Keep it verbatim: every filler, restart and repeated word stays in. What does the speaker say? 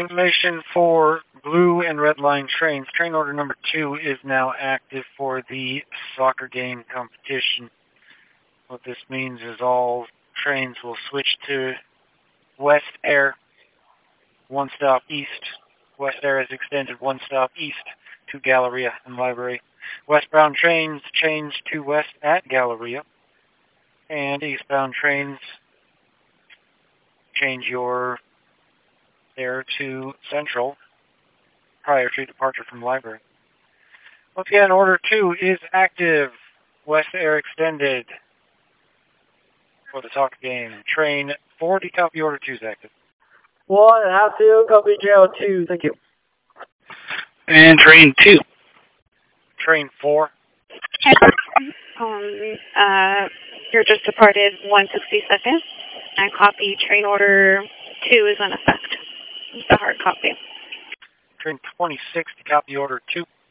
information for blue and red line trains. Train order number two is now active for the soccer game competition. What this means is all trains will switch to West Air, one stop east. West Air is extended one stop east to Galleria and Library. Westbound trains change to west at Galleria, and eastbound trains change your air to Central prior to departure from Library. Once again, Order two is active. West Air extended for the soccer game. Train forty, copy Order two is active. One, half two, copy J O two, thank you. And train two. Train four. Um, uh, you're just departed one sixty-second. I copy train order two is in effect. It's a hard copy. Train twenty-six to copy order two.